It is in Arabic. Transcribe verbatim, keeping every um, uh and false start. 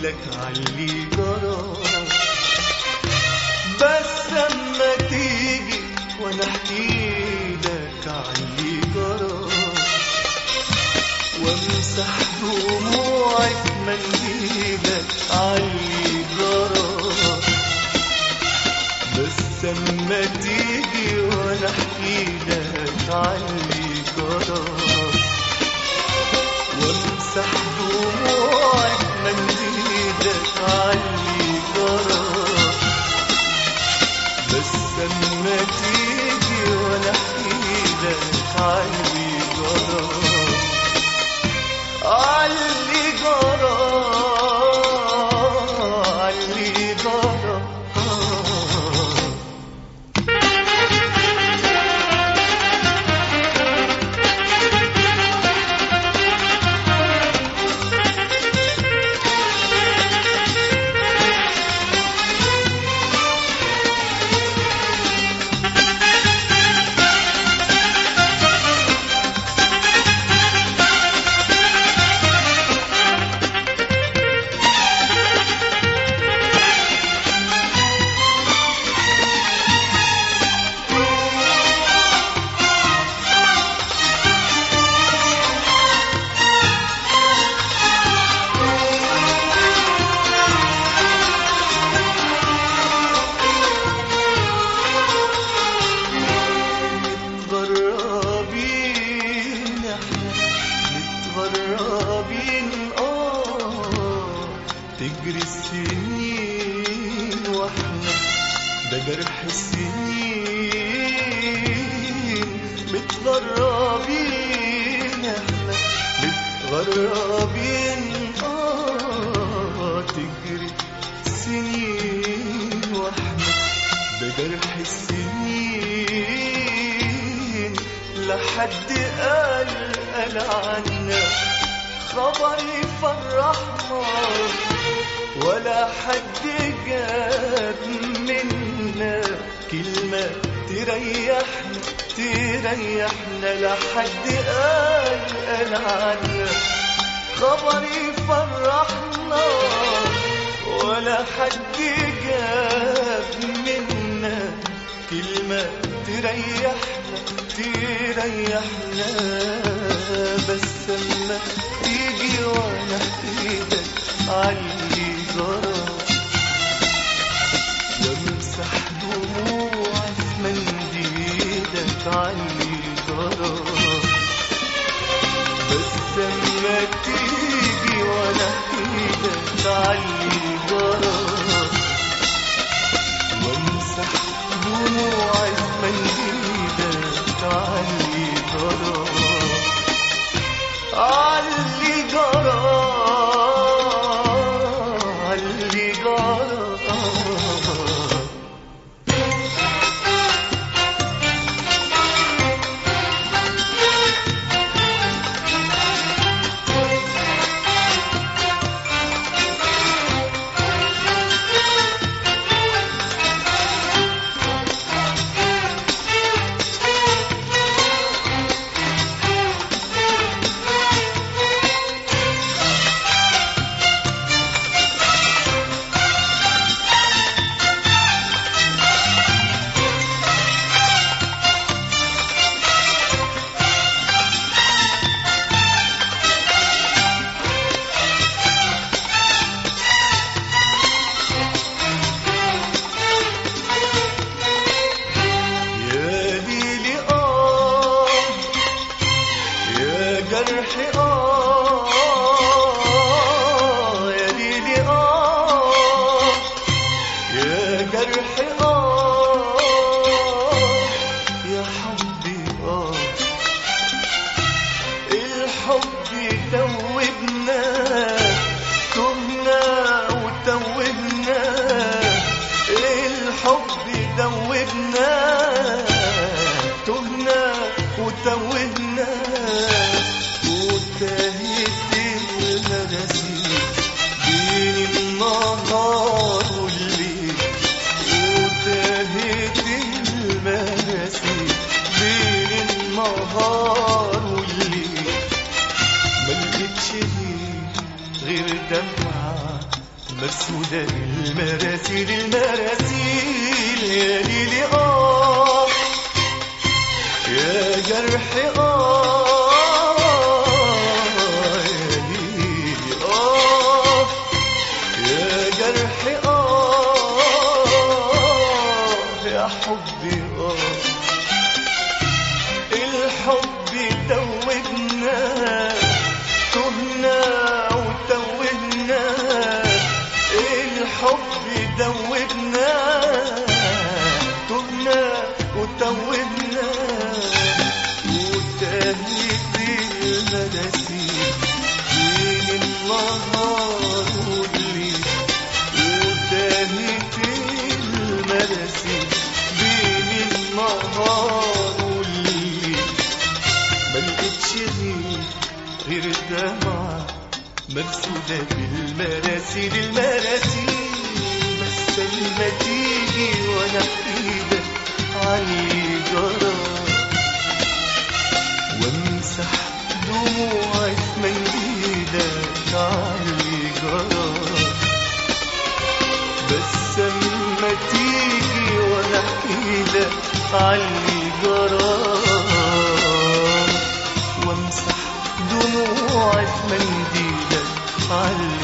لك عاللي جرى، بس اما تيجي وانا احكي لك عاللي جرى، وامسح دموعي في منديلك عاللي جرى، بس اما تيجي وانا احكي لك عاللي جرى، وامسح دموعي في منديلك عاللي جرى، بس اما تيجي وانا احكي لك عاللي جرى، عاللي جرى عاللي جرى. متغربين اه تجري السنين واحنا ده جرح السنين، متغربين احنا متغربين اه تجري السنين واحنا ده جرح السنين، لحد قال قال عنا خبر يفرحنا، ولا حد جاب منا كلمة تريحنا تريحنا، لحد قال قال عنا خبر يفرحنا، ولا حد جاب منا كلمة تريحنا تريحنا، بس اما تيجي وانا احكيلك عاللي جرى، وامسح دموعي في منديلك عاللي جرى، بس اما تيجي وانا احكيلك عاللي جرى، وامسح دموعي في منديلك عاللي جرى، عاللي جرى عاللي جرى. جرحي آه يا ليلي آه يا جرحي آه يا حبي آه الحب توبنا تهنا وتوبنا، الحب دوبنا تهنا وتوبنا، وتاهت المناسيب بين النهار والليل، وتاهت المناسيب بين النهار والليل، ملقتش غير دمعة مرسودة بالمراسيل المراسيل يا ليلي آه يا جرحي آه يا ليلي آه يا جرحي آه يا حبي آه الحب دوبنا تهنا وتوهنا الحب دوبنا تهنا وتوهنا وتاهت المناسيل بين النهار والليل وتاهت المناسيل بين النهار والليل ملقتش غير الدمعة مرسودة بالمراسيل المراسيل بس لما تيجي وانا ايدك علي جرى وامسح دموعي في منديلك علي جرى بس لما تيجي وانا ايدك علي جرى وامسح دموعي في منديلك علي